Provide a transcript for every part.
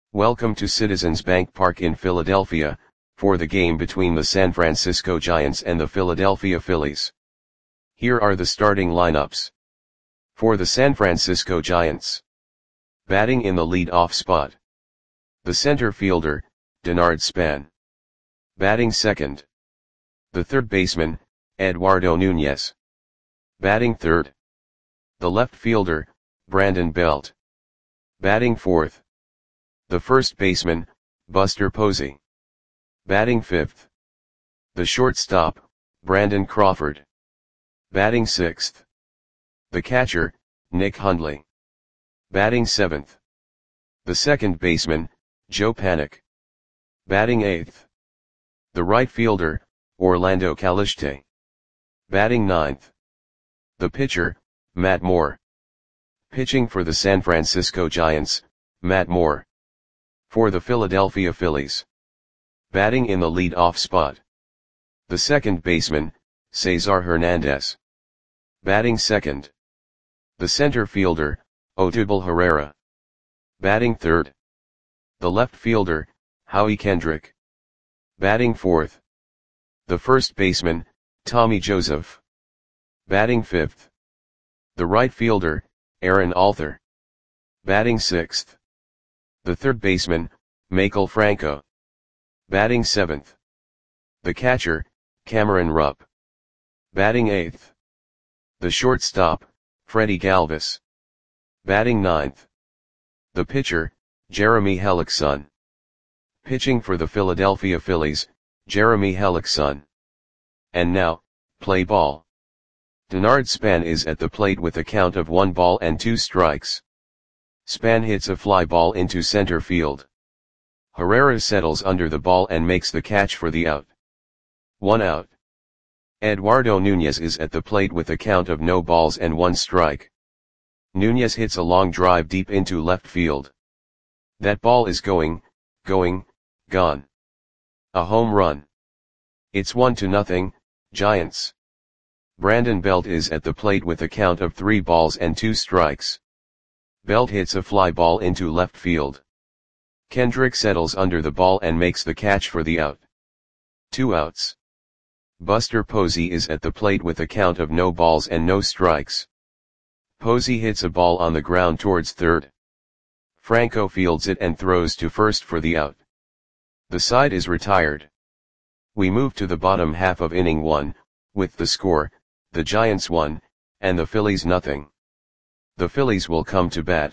Welcome to Citizens Bank Park in Philadelphia, for the game between the San Francisco Giants and the Philadelphia Phillies. Here are the starting lineups. For the San Francisco Giants. Batting in the lead-off spot. The center fielder, Denard Span. Batting second. The third baseman, Eduardo Nunez. Batting third. The left fielder, Brandon Belt. Batting fourth. The first baseman, Buster Posey. Batting fifth. The shortstop, Brandon Crawford. Batting sixth. The catcher, Nick Hundley. Batting seventh. The second baseman, Joe Panik. Batting eighth. The right fielder, Orlando Caliste. Batting ninth. The pitcher, Matt Moore. Pitching for the San Francisco Giants, Matt Moore. For the Philadelphia Phillies. Batting in the lead-off spot. The second baseman, Cesar Hernandez. Batting second. The center fielder, Odubel Herrera. Batting third. The left fielder, Howie Kendrick. Batting fourth. The first baseman, Tommy Joseph. Batting fifth. The right fielder, Aaron Alther. Batting sixth. The third baseman, Michael Franco. Batting seventh. The catcher, Cameron Rupp. Batting eighth. The shortstop, Freddie Galvis. Batting ninth. The pitcher, Jeremy Hellickson. Pitching for the Philadelphia Phillies, Jeremy Hellickson. And now, play ball. Denard Span is at the plate with a count of 1 ball and 2 strikes. Span hits a fly ball into center field. Herrera settles under the ball and makes the catch for the out. 1 out. Eduardo Nunez is at the plate with a count of no balls and 1 strike. Nunez hits a long drive deep into left field. That ball is gone. A home run. It's 1-0, Giants. Brandon Belt is at the plate with a count of 3 balls and 2 strikes. Belt hits a fly ball into left field. Kendrick settles under the ball and makes the catch for the out. 2 outs. Buster Posey is at the plate with a count of no balls and no strikes. Posey hits a ball on the ground towards third. Franco fields it and throws to first for the out. The side is retired. We move to the bottom half of inning 1, with the score, the Giants 1, and the Phillies 0. The Phillies will come to bat.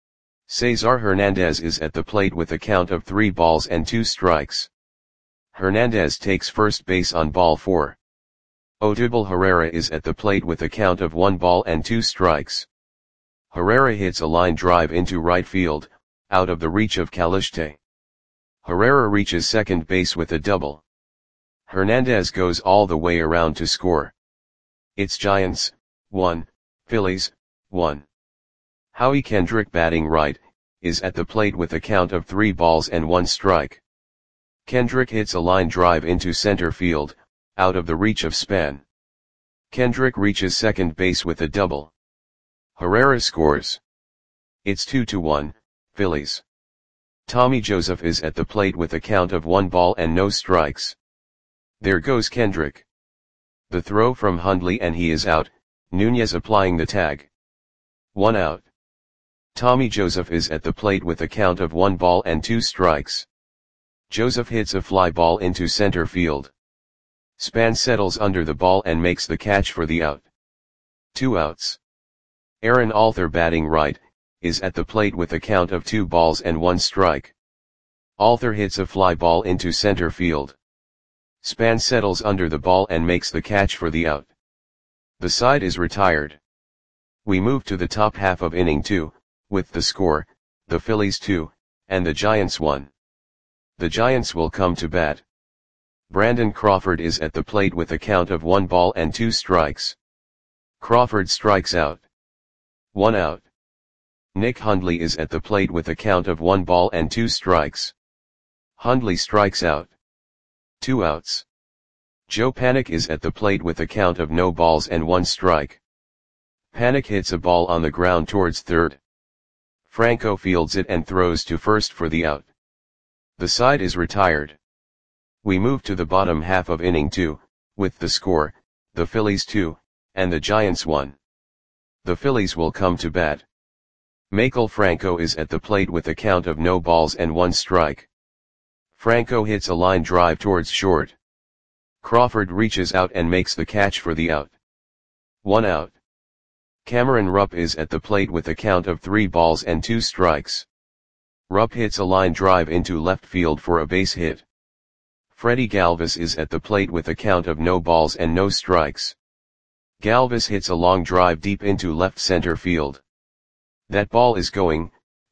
Cesar Hernandez is at the plate with a count of 3 balls and 2 strikes. Hernandez takes first base on ball 4. Odubel Herrera is at the plate with a count of 1 ball and 2 strikes. Herrera hits a line drive into right field, out of the reach of Caliste. Herrera reaches second base with a double. Hernandez goes all the way around to score. It's Giants 1, Phillies 1. Howie Kendrick, batting right, is at the plate with a count of 3 balls and 1 strike. Kendrick hits a line drive into center field, out of the reach of Span. Kendrick reaches second base with a double. Herrera scores. It's 2-1, Phillies. Tommy Joseph is at the plate with a count of 1 ball and no strikes. There goes Kendrick. The throw from Hundley and he is out, Nunez applying the tag. 1 out. Tommy Joseph is at the plate with a count of 1 ball and 2 strikes. Joseph hits a fly ball into center field. Span settles under the ball and makes the catch for the out. 2 outs. Aaron Alther, batting right, is at the plate with a count of 2 balls and 1 strike. Alther hits a fly ball into center field. Span settles under the ball and makes the catch for the out. The side is retired. We move to the top half of inning 2, with the score, the Phillies 2, and the Giants 1. The Giants will come to bat. Brandon Crawford is at the plate with a count of 1 ball and 2 strikes. Crawford strikes out. 1 out. Nick Hundley is at the plate with a count of 1 ball and 2 strikes. Hundley strikes out. 2 outs. Joe Panik is at the plate with a count of no balls and 1 strike. Panik hits a ball on the ground towards third. Franco fields it and throws to first for the out. The side is retired. We move to the bottom half of inning 2, with the score, the Phillies 2, and the Giants 1. The Phillies will come to bat. Maikel Franco is at the plate with a count of no balls and 1 strike. Franco hits a line drive towards short. Crawford reaches out and makes the catch for the out. 1 out. Cameron Rupp is at the plate with a count of 3 balls and 2 strikes. Rupp hits a line drive into left field for a base hit. Freddie Galvis is at the plate with a count of no balls and no strikes. Galvis hits a long drive deep into left center field. That ball is gone.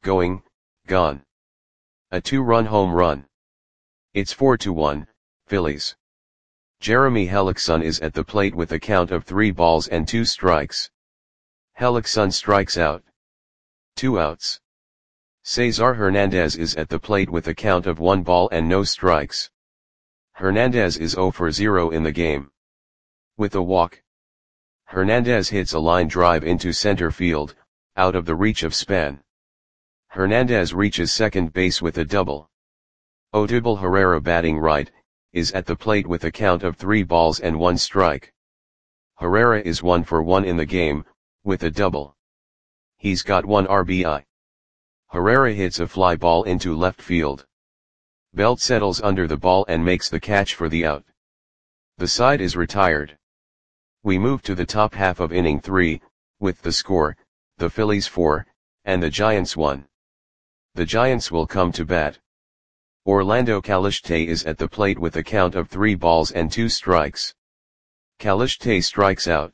A 2-run home run. It's 4-1, Phillies. Jeremy Hellickson is at the plate with a count of 3 balls and 2 strikes. Hellickson strikes out. 2 outs. Cesar Hernandez is at the plate with a count of 1 ball and no strikes. Hernandez is 0 for 0 in the game. With a walk. Hernandez hits a line drive into center field, out of the reach of Span. Hernandez reaches second base with a double. Odubel Herrera, batting right, is at the plate with a count of 3 balls and 1 strike. Herrera is 1 for 1 in the game, with a double. He's got 1 RBI. Herrera hits a fly ball into left field. Belt settles under the ball and makes the catch for the out. The side is retired. We move to the top half of inning 3, with the score, the Phillies 4, and the Giants 1. The Giants will come to bat. Orlando Caliste is at the plate with a count of 3 balls and 2 strikes. Caliste strikes out.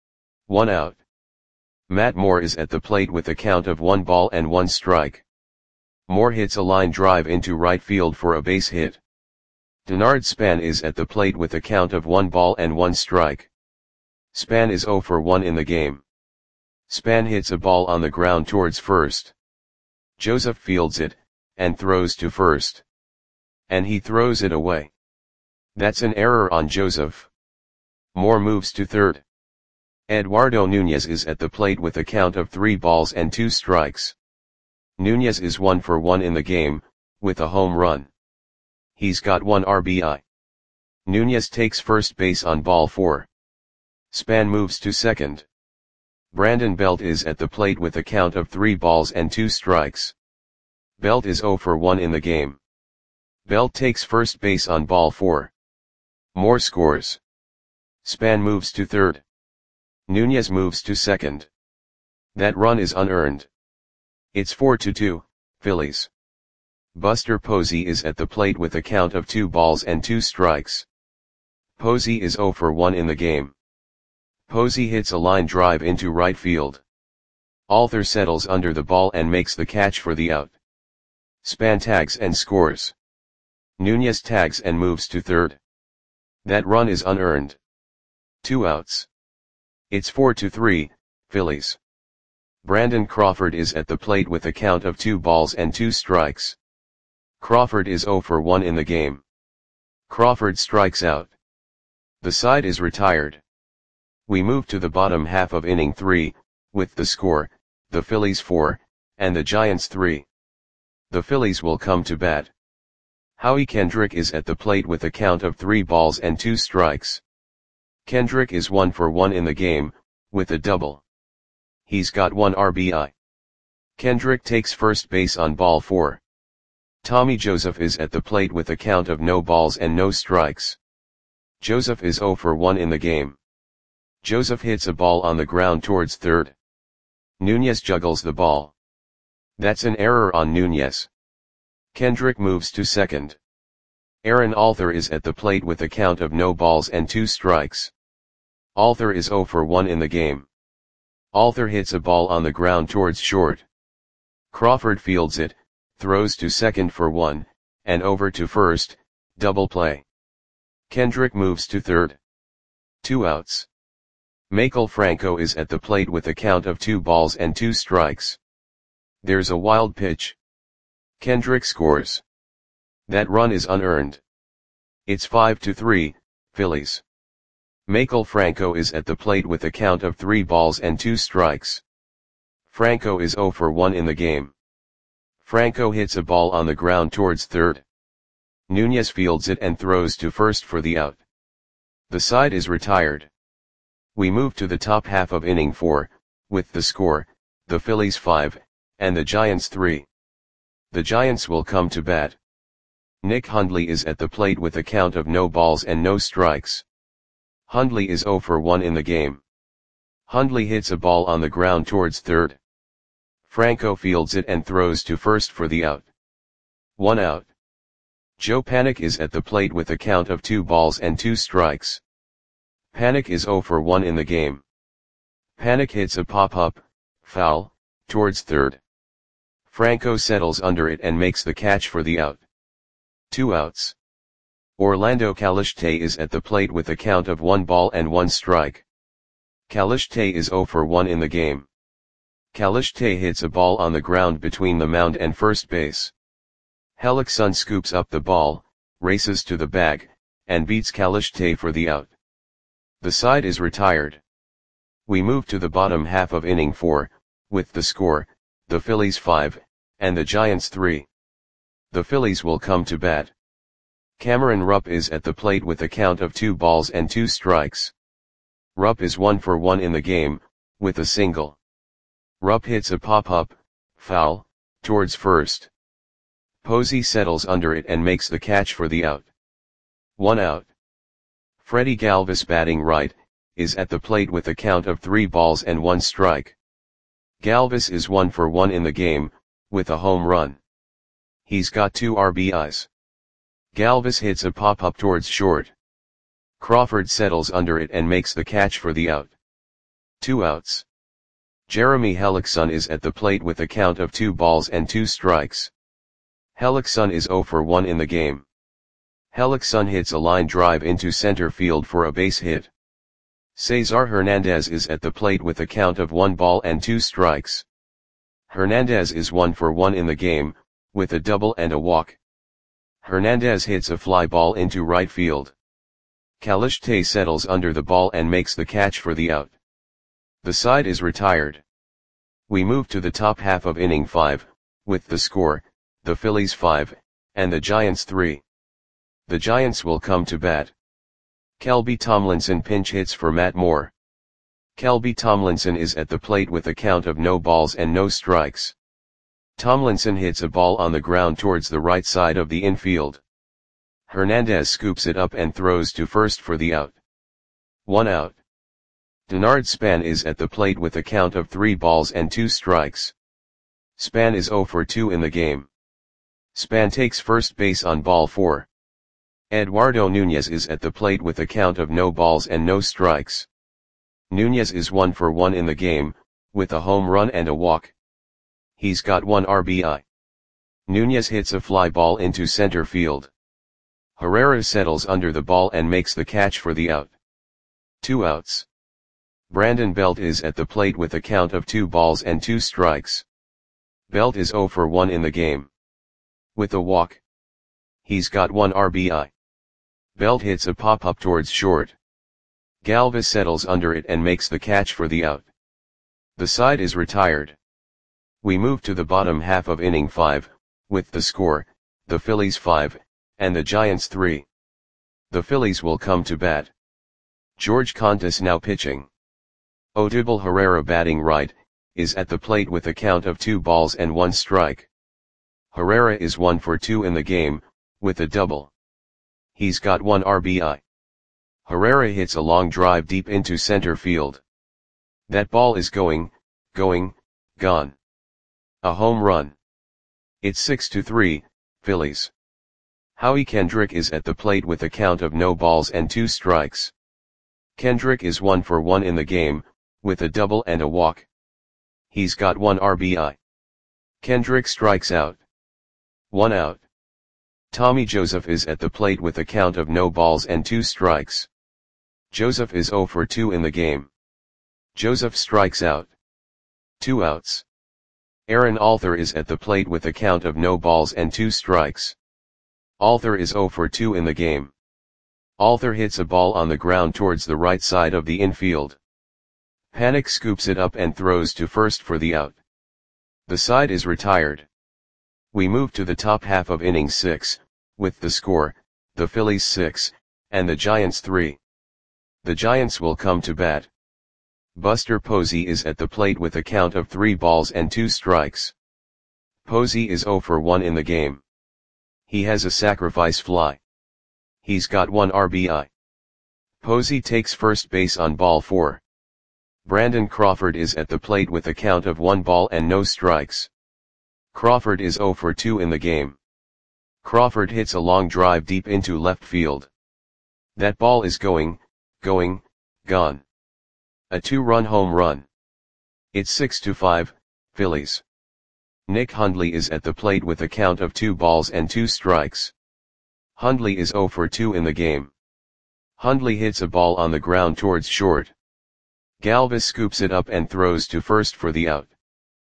1 out. Matt Moore is at the plate with a count of 1 ball and 1 strike. Moore hits a line drive into right field for a base hit. Denard Span is at the plate with a count of 1 ball and 1 strike. Span is 0 for 1 in the game. Span hits a ball on the ground towards first. Joseph fields it, and throws to first. And he throws it away. That's an error on Joseph. Moore moves to third. Eduardo Nunez is at the plate with a count of 3 balls and 2 strikes. Nunez is 1 for 1 in the game, with a home run. He's got 1 RBI. Nunez takes first base on ball 4. Span moves to second. Brandon Belt is at the plate with a count of 3 balls and 2 strikes. Belt is 0 for 1 in the game. Belt takes first base on ball 4. Moore scores. Span moves to third. Nunez moves to second. That run is unearned. It's 4-2, Phillies. Buster Posey is at the plate with a count of 2 balls and 2 strikes. Posey is 0 for 1 in the game. Posey hits a line drive into right field. Alter settles under the ball and makes the catch for the out. Span tags and scores. Nunez tags and moves to third. That run is unearned. 2 outs. It's 4-3, Phillies. Brandon Crawford is at the plate with a count of 2 balls and 2 strikes. Crawford is 0 for 1 in the game. Crawford strikes out. The side is retired. We move to the bottom half of inning 3, with the score, the Phillies 4, and the Giants 3. The Phillies will come to bat. Howie Kendrick is at the plate with a count of 3 balls and 2 strikes. Kendrick is 1 for 1 in the game, with a double. He's got 1 RBI. Kendrick takes first base on ball 4. Tommy Joseph is at the plate with a count of no balls and no strikes. Joseph is 0 for 1 in the game. Joseph hits a ball on the ground towards third. Nunez juggles the ball. That's an error on Nunez. Kendrick moves to second. Aaron Alter is at the plate with a count of no balls and 2 strikes. Alter is 0 for 1 in the game. Alter hits a ball on the ground towards short. Crawford fields it, throws to second for 1, and over to first, double play. Kendrick moves to third. 2 outs. Maikel Franco is at the plate with a count of 2 balls and 2 strikes. There's a wild pitch. Kendrick scores. That run is unearned. It's 5-3, Phillies. Maikel Franco is at the plate with a count of 3 balls and 2 strikes. Franco is 0 for 1 in the game. Franco hits a ball on the ground towards third. Nunez fields it and throws to first for the out. The side is retired. We move to the top half of inning 4, with the score, the Phillies 5, and the Giants 3. The Giants will come to bat. Nick Hundley is at the plate with a count of no balls and no strikes. Hundley is 0 for 1 in the game. Hundley hits a ball on the ground towards third. Franco fields it and throws to first for the out. 1 out. Joe Panik is at the plate with a count of 2 balls and 2 strikes. Panik is 0 for 1 in the game. Panik hits a pop-up, foul, towards third. Franco settles under it and makes the catch for the out. 2 outs. Orlando Caliste is at the plate with a count of 1 ball and 1 strike. Caliste is 0 for 1 in the game. Caliste hits a ball on the ground between the mound and first base. Hellickson scoops up the ball, races to the bag, and beats Caliste for the out. The side is retired. We move to the bottom half of inning 4, with the score, the Phillies 5, and the Giants 3. The Phillies will come to bat. Cameron Rupp is at the plate with a count of 2 balls and 2 strikes. Rupp is 1 for 1 in the game, with a single. Rupp hits a pop-up, foul, towards first. Posey settles under it and makes the catch for the out. 1 out. Freddie Galvis, batting right, is at the plate with a count of 3 balls and 1 strike. Galvis is 1 for 1 in the game, with a home run. He's got 2 RBIs. Galvis hits a pop-up towards short. Crawford settles under it and makes the catch for the out. 2 outs. Jeremy Hellickson is at the plate with a count of 2 balls and 2 strikes. Hellickson is 0 for 1 in the game. Hellickson hits a line drive into center field for a base hit. Cesar Hernandez is at the plate with a count of 1 ball and 2 strikes. Hernandez is 1 for 1 in the game, with a double and a walk. Hernandez hits a fly ball into right field. Caliste settles under the ball and makes the catch for the out. The side is retired. We move to the top half of inning 5, with the score, the Phillies 5, and the Giants 3. The Giants will come to bat. Kelby Tomlinson pinch hits for Matt Moore. Kelby Tomlinson is at the plate with a count of no balls and no strikes. Tomlinson hits a ball on the ground towards the right side of the infield. Hernandez scoops it up and throws to first for the out. 1 out. Denard Span is at the plate with a count of 3 balls and 2 strikes. Span is 0 for 2 in the game. Span takes first base on ball 4. Eduardo Nunez is at the plate with a count of no balls and no strikes. Nunez is 1 for 1 in the game, with a home run and a walk. He's got 1 RBI. Nunez hits a fly ball into center field. Herrera settles under the ball and makes the catch for the out. 2 outs. Brandon Belt is at the plate with a count of 2 balls and 2 strikes. Belt is 0 for 1 in the game. With a walk. He's got 1 RBI. Belt hits a pop-up towards short. Galvis settles under it and makes the catch for the out. The side is retired. We move to the bottom half of inning 5, with the score, the Phillies 5, and the Giants 3. The Phillies will come to bat. George Contis now pitching. Odubel Herrera, batting right, is at the plate with a count of 2 balls and 1 strike. Herrera is 1 for 2 in the game, with a double. He's got 1 RBI. Herrera hits a long drive deep into center field. That ball is going, gone. A home run. It's 6-3, Phillies. Howie Kendrick is at the plate with a count of no balls and 2 strikes. Kendrick is 1 for 1 in the game, with a double and a walk. He's got 1 RBI. Kendrick strikes out. 1 out. Tommy Joseph is at the plate with a count of no balls and 2 strikes. Joseph is 0 for 2 in the game. Joseph strikes out. 2 outs. Aaron Alther is at the plate with a count of no balls and 2 strikes. Alther is 0 for 2 in the game. Alther hits a ball on the ground towards the right side of the infield. Panik scoops it up and throws to first for the out. The side is retired. We move to the top half of inning 6, with the score, the Phillies 6, and the Giants 3. The Giants will come to bat. Buster Posey is at the plate with a count of 3 balls and 2 strikes. Posey is 0 for 1 in the game. He has a sacrifice fly. He's got 1 RBI. Posey takes first base on ball 4. Brandon Crawford is at the plate with a count of 1 ball and no strikes. Crawford is 0 for 2 in the game. Crawford hits a long drive deep into left field. That ball is gone. A 2-run home run. It's 6-5, Phillies. Nick Hundley is at the plate with a count of 2 balls and 2 strikes. Hundley is 0 for 2 in the game. Hundley hits a ball on the ground towards short. Galvis scoops it up and throws to first for the out.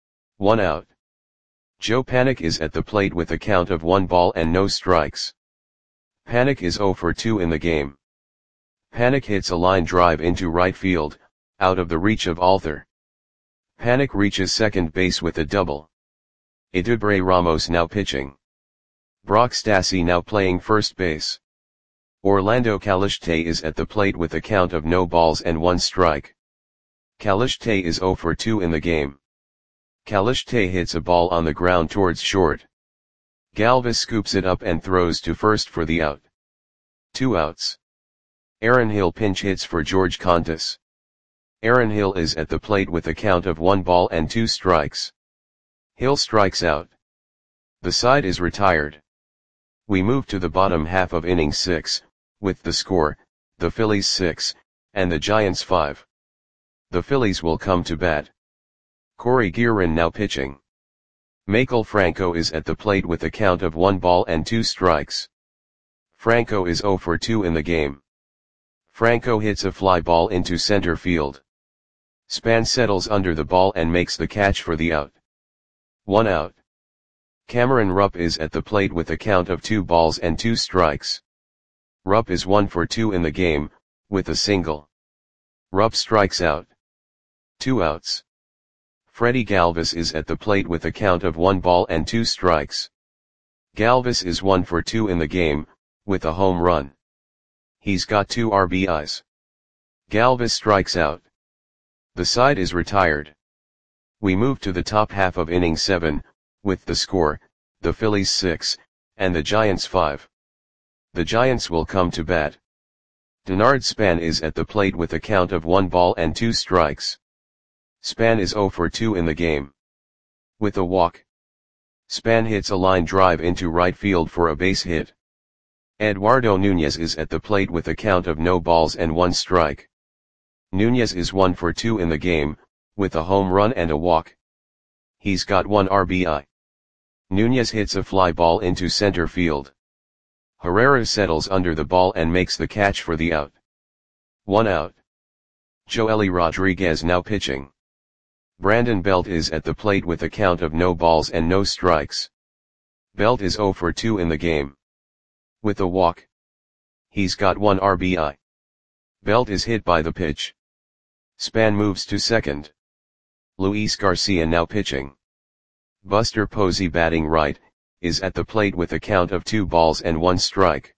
1 out. Joe Panik is at the plate with a count of 1 ball and no strikes. Panik is 0 for 2 in the game. Panik hits a line drive into right field, out of the reach of Althor. Panik reaches second base with a double. Eduardo Ramos now pitching. Brock Stassi now playing first base. Orlando Caliste is at the plate with a count of no balls and 1 strike. Caliste is 0 for 2 in the game. Caliste hits a ball on the ground towards short. Galvis scoops it up and throws to first for the out. 2 outs. Aaron Hill pinch hits for George Contis. Aaron Hill is at the plate with a count of 1 ball and 2 strikes. Hill strikes out. The side is retired. We move to the bottom half of inning 6, with the score, the Phillies 6, and the Giants 5. The Phillies will come to bat. Corey Guerin now pitching. Maikel Franco is at the plate with a count of 1 ball and 2 strikes. Franco is 0 for 2 in the game. Franco hits a fly ball into center field. Span settles under the ball and makes the catch for the out. 1 out. Cameron Rupp is at the plate with a count of 2 balls and 2 strikes. Rupp is 1 for 2 in the game, with a single. Rupp strikes out. 2 outs. Freddie Galvis is at the plate with a count of 1 ball and 2 strikes. Galvis is 1 for 2 in the game, with a home run. He's got 2 RBIs. Galvis strikes out. The side is retired. We move to the top half of inning 7, with the score, the Phillies 6, and the Giants 5. The Giants will come to bat. Denard Span is at the plate with a count of 1 ball and 2 strikes. Span is 0 for 2 in the game. With a walk. Span hits a line drive into right field for a base hit. Eduardo Nunez is at the plate with a count of no balls and 1 strike. Nunez is 1 for 2 in the game, with a home run and a walk. He's got 1 RBI. Nunez hits a fly ball into center field. Herrera settles under the ball and makes the catch for the out. 1 out. Joely Rodriguez now pitching. Brandon Belt is at the plate with a count of no balls and no strikes. Belt is 0 for 2 in the game. With a walk. He's got 1 RBI. Belt is hit by the pitch. Span moves to second. Luis Garcia now pitching. Buster Posey batting right, is at the plate with a count of 2 balls and 1 strike.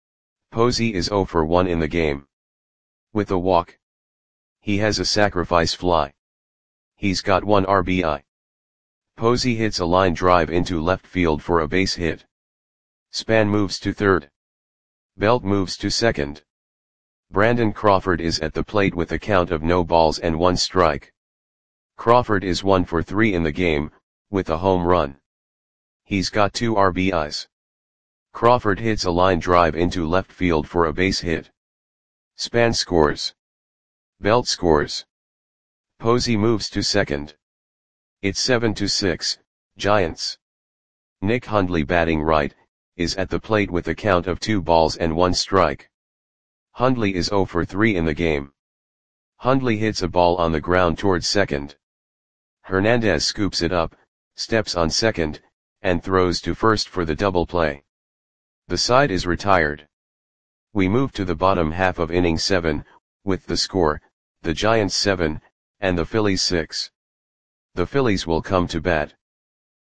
Posey is 0 for 1 in the game. With a walk. He has a sacrifice fly. He's got 1 RBI. Posey hits a line drive into left field for a base hit. Span moves to third. Belt moves to second. Brandon Crawford is at the plate with a count of no balls and 1 strike. Crawford is 1 for 3 in the game, with a home run. He's got 2 RBIs. Crawford hits a line drive into left field for a base hit. Span scores. Belt scores. Posey moves to second. It's 7-6, Giants. Nick Hundley batting right, is at the plate with a count of 2 balls and 1 strike. Hundley is 0 for 3 in the game. Hundley hits a ball on the ground towards second. Hernandez scoops it up, steps on second, and throws to first for the double play. The side is retired. We move to the bottom half of inning 7, with the score, the Giants 7, and the Phillies 6. The Phillies will come to bat.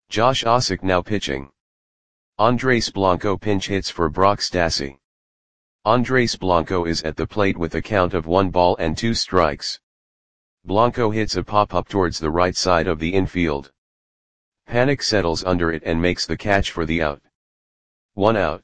Josh Osik now pitching. Andres Blanco pinch hits for Brock Stassi. Andres Blanco is at the plate with a count of 1 ball and 2 strikes. Blanco hits a pop-up towards the right side of the infield. Panik settles under it and makes the catch for the out. 1 out.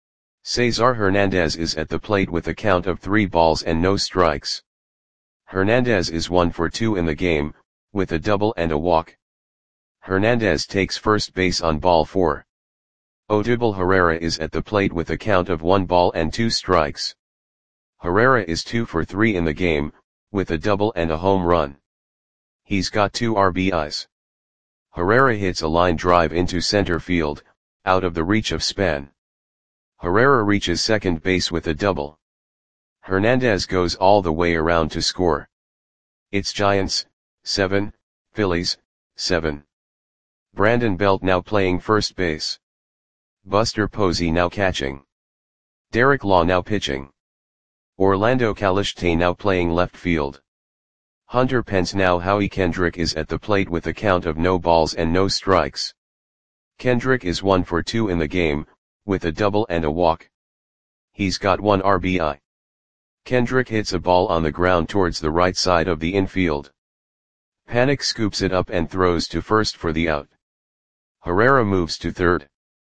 Cesar Hernandez is at the plate with a count of 3 balls and no strikes. Hernandez is 1 for 2 in the game, with a double and a walk. Hernandez takes first base on ball 4. Odubel Herrera is at the plate with a count of 1 ball and 2 strikes. Herrera is 2 for 3 in the game, with a double and a home run. He's got 2 RBIs. Herrera hits a line drive into center field, out of the reach of Span. Herrera reaches second base with a double. Hernandez goes all the way around to score. It's Giants, 7, Phillies, 7. Brandon Belt now playing first base. Buster Posey now catching. Derek Law now pitching. Orlando Caliste now playing left field. Hunter Pence now Howie Kendrick is at the plate with a count of no balls and no strikes. Kendrick is 1 for 2 in the game, with a double and a walk. He's got 1 RBI. Kendrick hits a ball on the ground towards the right side of the infield. Panik scoops it up and throws to first for the out. Herrera moves to third.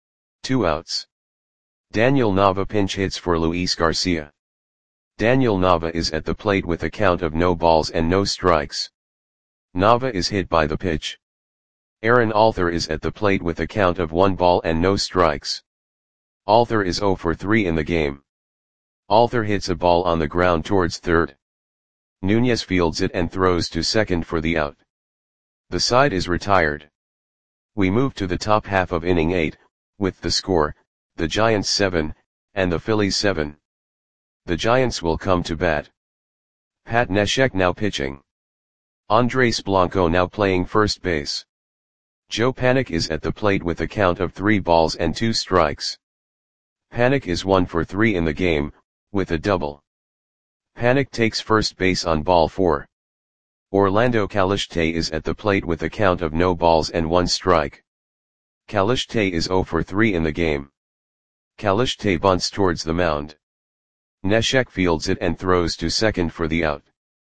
2 outs. Daniel Nava pinch hits for Luis Garcia. Daniel Nava is at the plate with a count of no balls and no strikes. Nava is hit by the pitch. Aaron Alther is at the plate with a count of 1 ball and no strikes. Alther is 0 for 3 in the game. Alther hits a ball on the ground towards third. Nunez fields it and throws to second for the out. The side is retired. We move to the top half of inning 8, with the score, the Giants 7, and the Phillies 7. The Giants will come to bat. Pat Neshek now pitching. Andres Blanco now playing first base. Joe Panik is at the plate with a count of 3 balls and 2 strikes. Panik is 1 for 3 in the game, with a double. Panik takes first base on ball 4. Orlando Caliste is at the plate with a count of no balls and 1 strike. Caliste is 0 for 3 in the game. Caliste bunts towards the mound. Neshek fields it and throws to second for the out.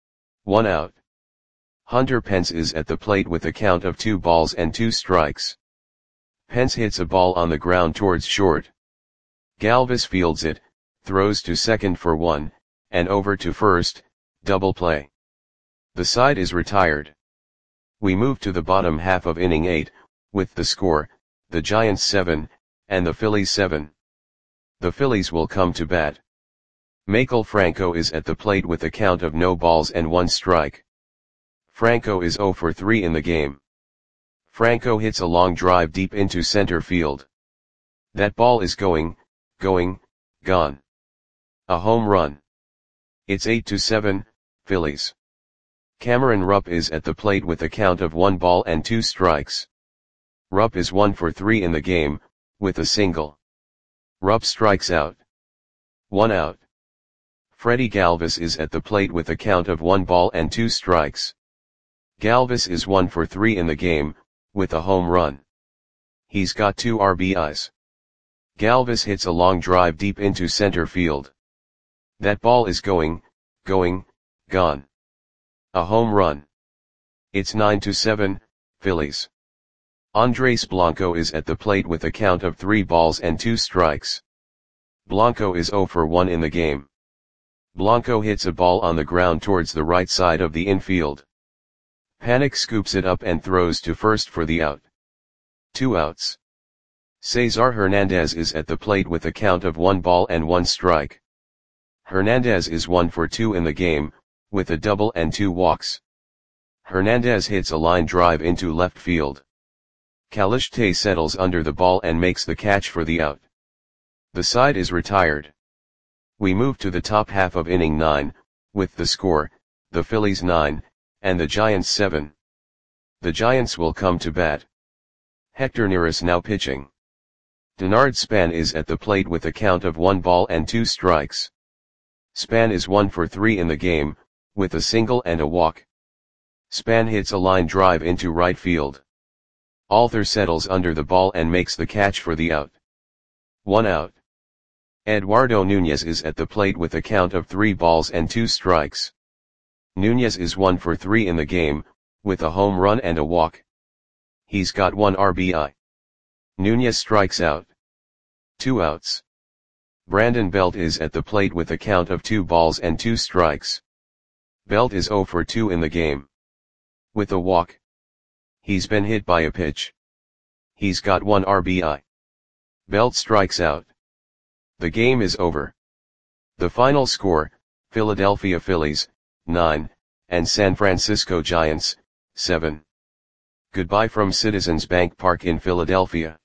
1 out. Hunter Pence is at the plate with a count of 2 balls and 2 strikes. Pence hits a ball on the ground towards short. Galvis fields it, throws to second for 1, and over to first, double play. The side is retired. We move to the bottom half of inning 8, with the score, the Giants 7, and the Phillies 7. The Phillies will come to bat. Maikel Franco is at the plate with a count of no balls and 1 strike. Franco is 0 for 3 in the game. Franco hits a long drive deep into center field. That ball is going, gone. A home run. It's 8-7, Phillies. Cameron Rupp is at the plate with a count of 1 ball and 2 strikes. Rupp is 1 for 3 in the game, with a single. Rupp strikes out. 1 out. Freddie Galvis is at the plate with a count of 1 ball and 2 strikes. Galvis is 1 for 3 in the game, with a home run. He's got 2 RBIs. Galvis hits a long drive deep into center field. That ball is going, gone. A home run. It's 9-7, Phillies. Andres Blanco is at the plate with a count of 3 balls and 2 strikes. Blanco is 0 for 1 in the game. Blanco hits a ball on the ground towards the right side of the infield. Panik scoops it up and throws to first for the out. 2 outs. Cesar Hernandez is at the plate with a count of 1 ball and 1 strike. Hernandez is 1 for 2 in the game, with a double and 2 walks. Hernandez hits a line drive into left field. Caliste settles under the ball and makes the catch for the out. The side is retired. We move to the top half of inning 9, with the score, the Phillies 9, and the Giants 7. The Giants will come to bat. Hector Neris now pitching. Denard Span is at the plate with a count of 1 ball and 2 strikes. Span is 1 for 3 in the game, with a single and a walk. Span hits a line drive into right field. Althor settles under the ball and makes the catch for the out. 1 out. Eduardo Nunez is at the plate with a count of 3 balls and 2 strikes. Nunez is 1 for 3 in the game, with a home run and a walk. He's got 1 RBI. Nunez strikes out. 2 outs. Brandon Belt is at the plate with a count of 2 balls and 2 strikes. Belt is 0 for 2 in the game. With a walk. He's been hit by a pitch. He's got 1 RBI. Belt strikes out. The game is over. The final score, Philadelphia Phillies, 9, and San Francisco Giants, 7. Goodbye from Citizens Bank Park in Philadelphia.